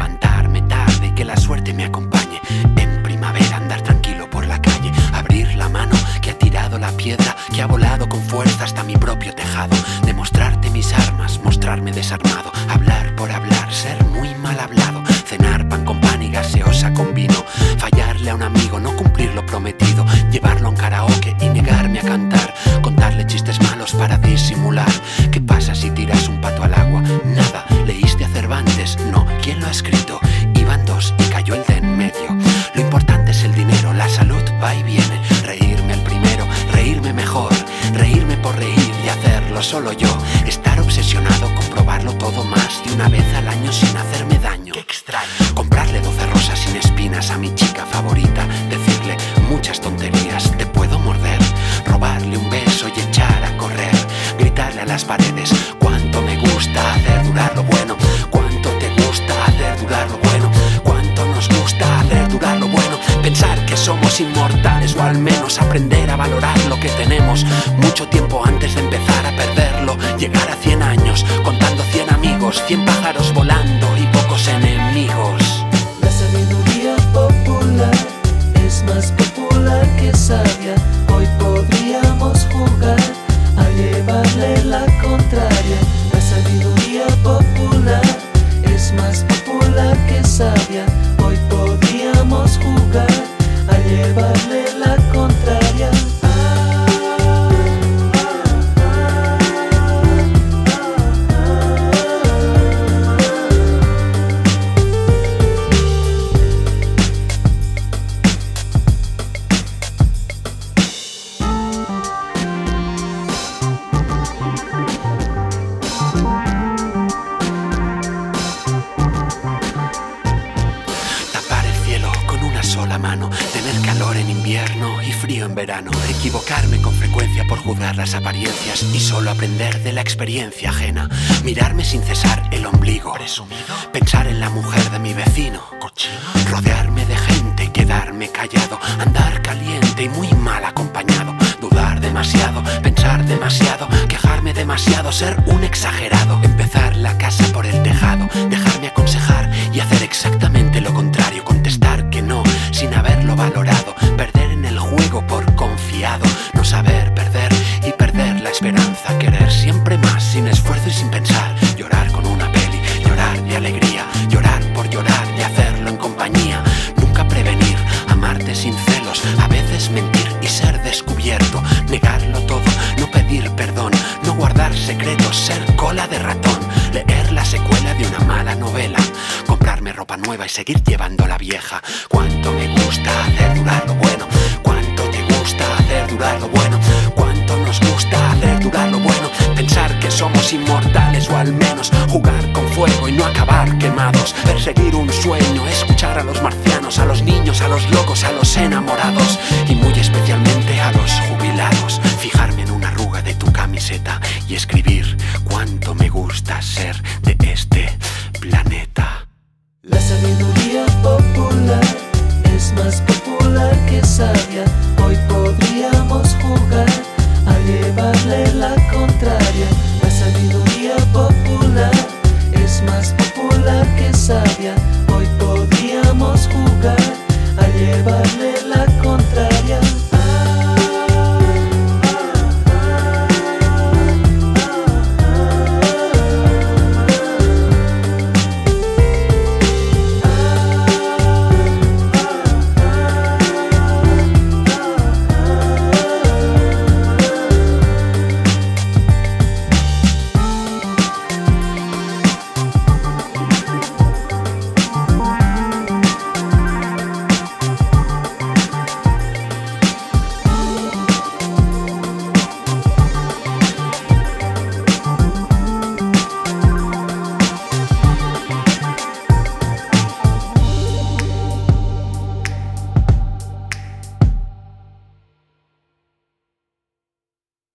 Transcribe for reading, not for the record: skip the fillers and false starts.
Levantarme tarde y que la suerte me acompañe. En primavera andar tranquilo por la calle. Abrir la mano que ha tirado la piedra, que ha volado con fuerza hasta mi propio tejado. Demostrarte mis armas, mostrarme desarmado. Hablar por hablar, ser muy mal hablado. Cenar pan con pan y gaseosa con vino. Fallarle a un amigo, no cumplir lo prometido. Llevarlo a un karaoke y negarme a cantar. Contarle chistes malos para disimular. ¿Qué pasa si tiras un pato al agua? Nada. ¿Leíste a Cervantes? No. ¿Quién lo ha escrito? Iban dos y cayó el de en medio. Lo importante es el dinero, la salud va y viene. Reírme el primero, reírme mejor. Reírme por reír y hacerlo solo yo. Estar obsesionado con probarlo todo más de una vez al año sin hacerme daño. ¡Qué extraño! Comprarle 12 rosas sin espinas a mi chica favorita. Decirle muchas tonterías, te puedo morder. Robarle un beso y echar a correr. Gritarle a las paredes cuánto me gusta hacer durar lo bueno. Cuánto te gusta hacer durar lo bueno. Cuánto nos gusta hacer durar lo bueno. Pensar que somos inmortales o al menos aprender a valorar lo que tenemos. Mucho tiempo antes de empezar a perderlo. Llegar a 100 años contando 100 amigos. 100 pájaros volando y pocos enemigos. La sabiduría popular es más popular que sabia. Hoy podríamos jugar a llevarle la contraria. La sabiduría popular es más popular que sabia. Hoy podríamos jugar a llevarle la contraria. Sola mano, tener calor en invierno y frío en verano, equivocarme con frecuencia por juzgar las apariencias y solo aprender de la experiencia ajena, mirarme sin cesar el ombligo, presumido, pensar en la mujer de mi vecino, cochino, rodearme de gente y quedarme callado, andar caliente y muy mal acompañado, dudar demasiado, pensar demasiado, quejarme demasiado, ser un exagerado, empezar la casa por el tejado, dejarme aconsejar y hacer exactamente lo contrario, contestar que no sin haberlo valorado, perder en el juego por confiado, no saber perder y perder la esperanza, querer siempre más sin esfuerzo y sin pensar, llorar con una peli, llorar de alegría, llorar por llorar y hacerlo en compañía, nunca prevenir, amarte sin celos, a veces mentir y ser descubierto, negarlo todo, no pedir perdón, no guardar secretos, ser cola de ratón, leer la secuela de una mala novela, comprarme ropa nueva y seguir llevando la vieja. Cuánto me gusta hacer durar lo bueno, cuánto te gusta hacer durar lo bueno, cuánto nos gusta hacer durar lo bueno, pensar que somos inmortales o al menos jugar con fuego y no acabar quemados, perseguir un sueño, escuchar a los marcianos, a los niños, a los locos, a los enamorados y muy especialmente